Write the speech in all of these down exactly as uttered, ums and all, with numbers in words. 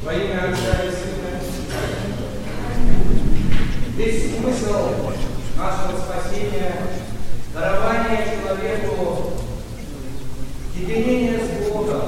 Во имя Отца и Сына. Весь смысл нашего спасения – дарование человеку единения с Богом,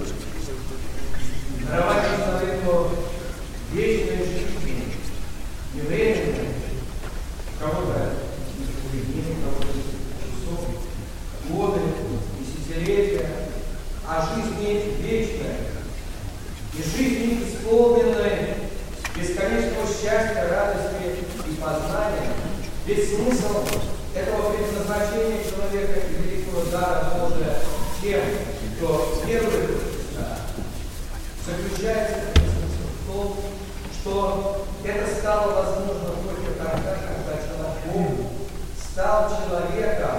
дарование человеку вечной жизни, не временной, кого-то дней, кого-то часов, годы, десятилетия, а жизни вечной. И жизни, исполненной бесконечного счастья, радости и познания, весь смысл этого предназначения человека и великого дара Божия тем, кто верует в Христа, заключается в том, что это стало возможно только тогда, когда Бог стал человеком,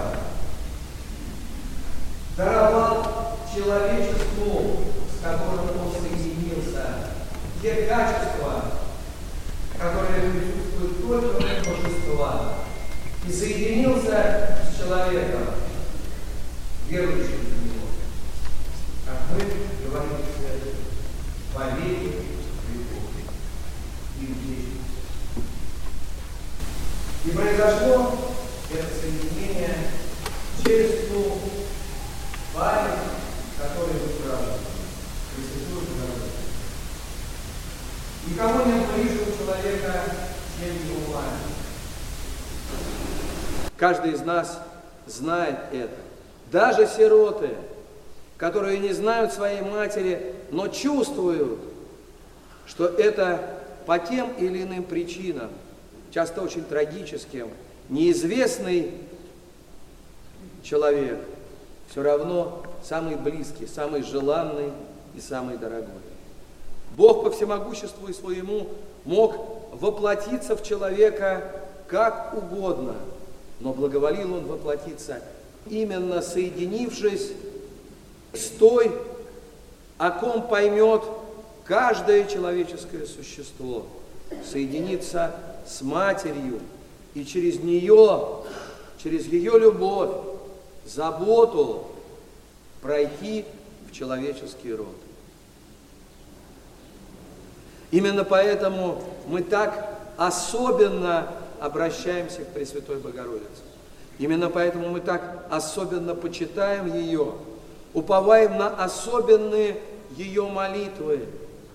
даровал человечеству, с которым он соединился, те качества, которые присутствуют только у Божества, и соединился с человеком, верующим в Него, как мы говорим в церкви, во веки веков и в вечности. И произошло это соединение через ту память, которую мы празднуем. Никому нет ближе у человека, чем его мать. Каждый из нас знает это. Даже сироты, которые не знают своей матери, но чувствуют, что это по тем или иным причинам, часто очень трагическим, неизвестный человек, все равно самый близкий, самый желанный и самый дорогой. Бог по всемогуществу и своему мог воплотиться в человека как угодно, но благоволил он воплотиться, именно соединившись с той, о ком поймет каждое человеческое существо, соединиться с матерью и через нее, через ее любовь, заботу пройти в человеческий род. Именно поэтому мы так особенно обращаемся к Пресвятой Богородице. Именно поэтому мы так особенно почитаем ее, уповаем на особенные ее молитвы.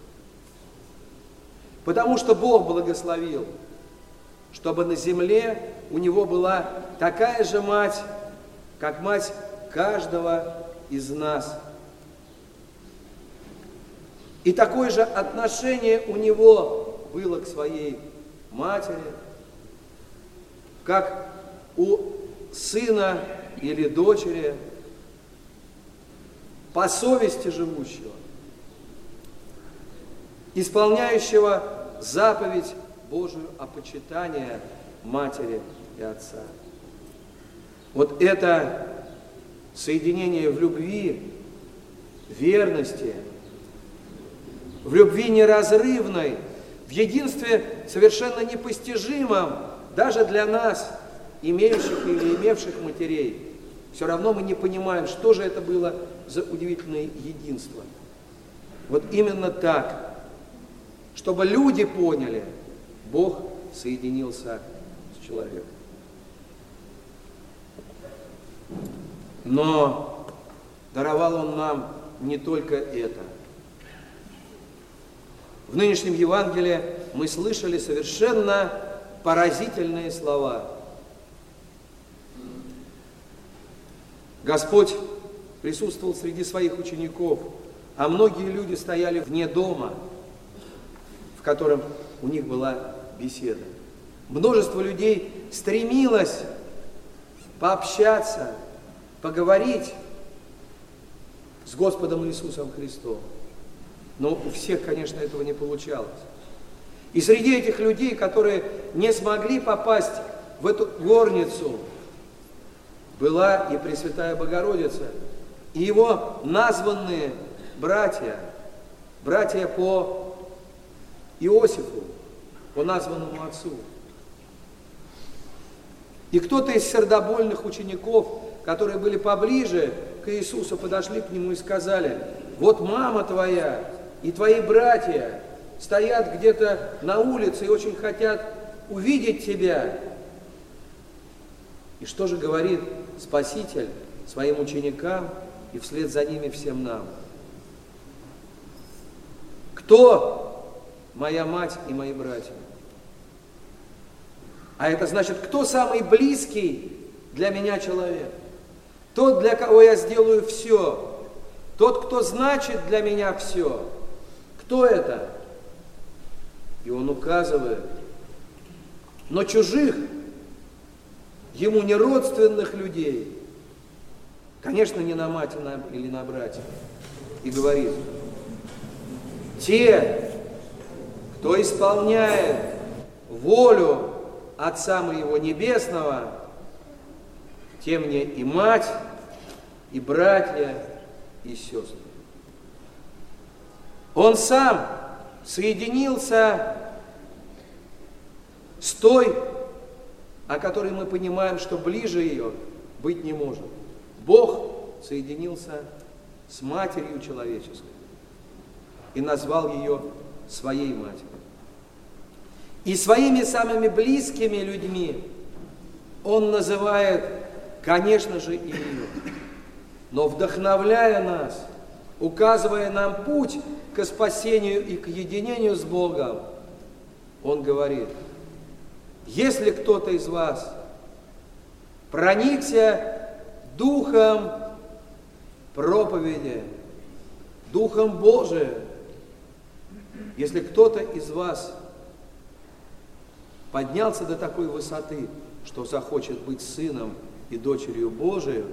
Потому что Бог благословил, чтобы на земле у него была такая же мать, как мать каждого из нас. И такое же отношение у него было к своей матери, как у сына или дочери, по совести живущего, исполняющего заповедь Божию о почитании матери и отца. Вот это соединение в любви, верности, в любви неразрывной, в единстве совершенно непостижимом даже для нас, имеющих или имевших матерей. Все равно мы не понимаем, что же это было за удивительное единство. Вот именно так, чтобы люди поняли, Бог соединился с человеком. Но даровал Он нам не только это. В нынешнем Евангелии мы слышали совершенно поразительные слова. Господь присутствовал среди своих учеников, а многие люди стояли вне дома, в котором у них была беседа. Множество людей стремилось пообщаться, поговорить с Господом Иисусом Христом. Но у всех, конечно, этого не получалось. И среди этих людей, которые не смогли попасть в эту горницу, была и Пресвятая Богородица, и его названные братья, братья по Иосифу, по названному отцу. И кто-то из сердобольных учеников, которые были поближе к Иисусу, подошли к нему и сказали: вот мама твоя и твои братья, стоят где-то на улице и очень хотят увидеть тебя. И что же говорит Спаситель своим ученикам и вслед за ними всем нам? Кто моя мать и мои братья? А это значит, кто самый близкий для меня человек? Тот, для кого я сделаю все. Тот, кто значит для меня все. Кто это? И он указывает. Но чужих, ему не родственных людей, конечно, не на мать или на братьев. И говорит, те, кто исполняет волю Отца моего Небесного, те мне и мать, и братья, и сестры. Он сам соединился с той, о которой мы понимаем, что ближе ее быть не может. Бог соединился с матерью человеческой и назвал ее своей матерью. И своими самыми близкими людьми Он называет, конечно же, и ее. Но вдохновляя нас, указывая нам путь к спасению и к единению с Богом, Он говорит, если кто-то из вас проникся духом проповеди, духом Божиим, если кто-то из вас поднялся до такой высоты, что захочет быть сыном и дочерью Божией,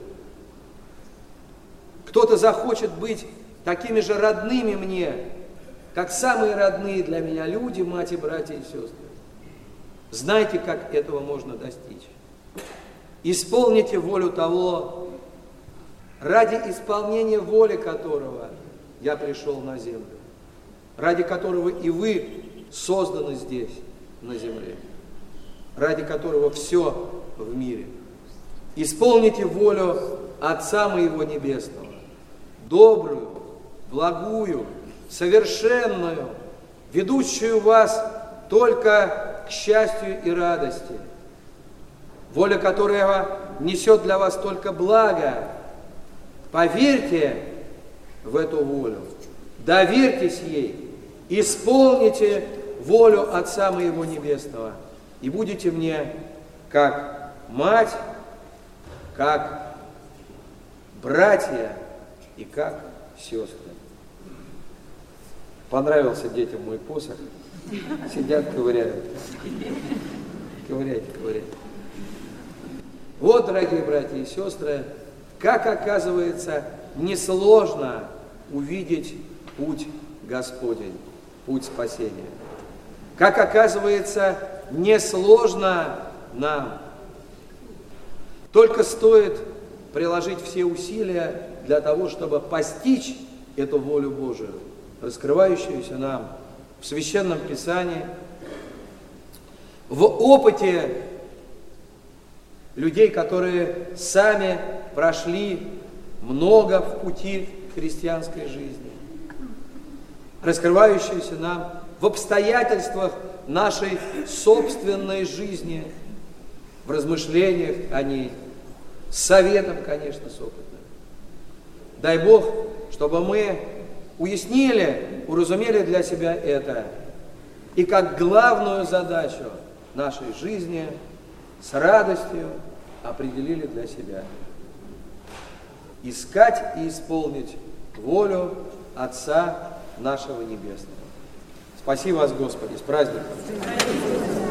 кто-то захочет быть такими же родными мне, как самые родные для меня люди, мать и братья и сестры. Знайте, как этого можно достичь. Исполните волю того, ради исполнения воли которого я пришел на землю, ради которого и вы созданы здесь, на земле, ради которого все в мире. Исполните волю Отца моего Небесного, добрую, благую, совершенную, ведущую вас только к счастью и радости, воля которого несет для вас только благо. Поверьте в эту волю, доверьтесь ей, исполните волю Отца моего Небесного и будете мне как мать, как братья и как сестры. Понравился детям мой посох. Сидят, ковыряют. Ковыряйте, ковыряйте. Вот, дорогие братья и сестры, как оказывается, несложно увидеть путь Господень, путь спасения. Как оказывается, несложно нам. Только стоит приложить все усилия для того, чтобы постичь эту волю Божию, раскрывающуюся нам в Священном Писании, в опыте людей, которые сами прошли много в пути христианской жизни, раскрывающуюся нам в обстоятельствах нашей собственной жизни, в размышлениях о ней, с советом, конечно, с опытом. Дай Бог, чтобы мы уяснили, уразумели для себя это, и как главную задачу нашей жизни с радостью определили для себя. Искать и исполнить волю Отца нашего Небесного. Спаси вас, Господи, с праздником!